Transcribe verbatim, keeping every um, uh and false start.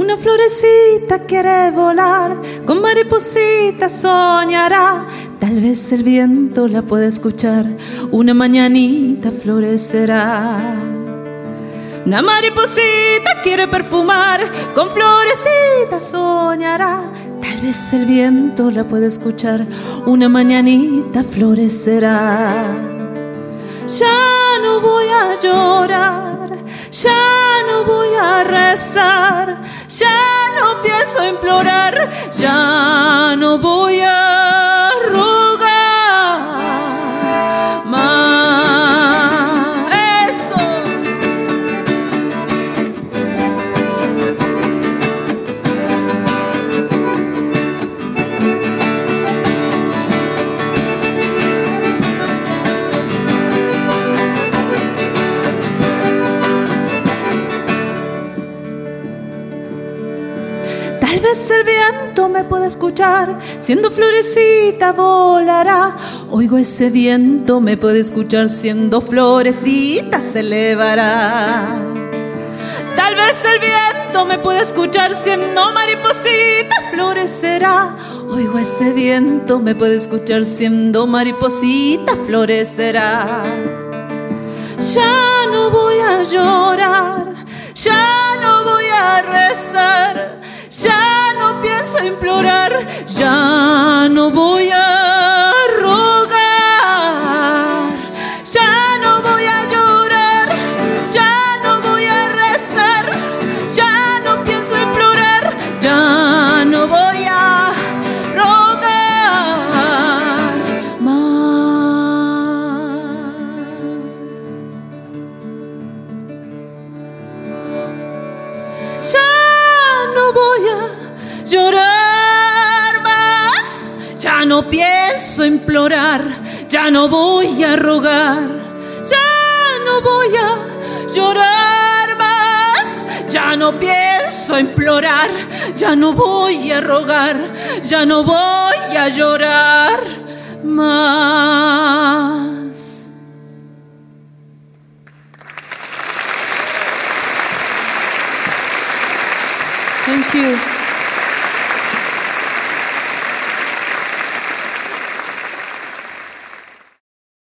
Una florecita quiere volar, con maripositas soñará. Tal vez el viento la pueda escuchar, una mañanita florecerá. Una mariposita quiere perfumar, con florecitas soñará. Tal vez el viento la pueda escuchar, una mañanita florecerá. Ya no voy a llorar, ya no voy a rezar, ya no pienso implorar, ya no voy a rogar más. Eso. Tal vez el viento me pueda escuchar, siendo florecita volará. Oigo ese viento, me puede escuchar, siendo florecita se elevará. Tal vez el viento me pueda escuchar, siendo mariposita florecerá. Oigo ese viento, me puede escuchar, siendo mariposita florecerá. Ya no voy a llorar, ya no voy a rezar, ya no pienso implorar, ya no voy a rogar, ya no voy a llorar, ya no voy a rezar, ya no pienso implorar, ya no voy a rogar más. Ya no voy a llorar más, ya no pienso implorar, ya no voy a rogar, ya no voy a llorar más, ya no pienso implorar, ya no voy a rogar, ya no voy a llorar más. Thank you.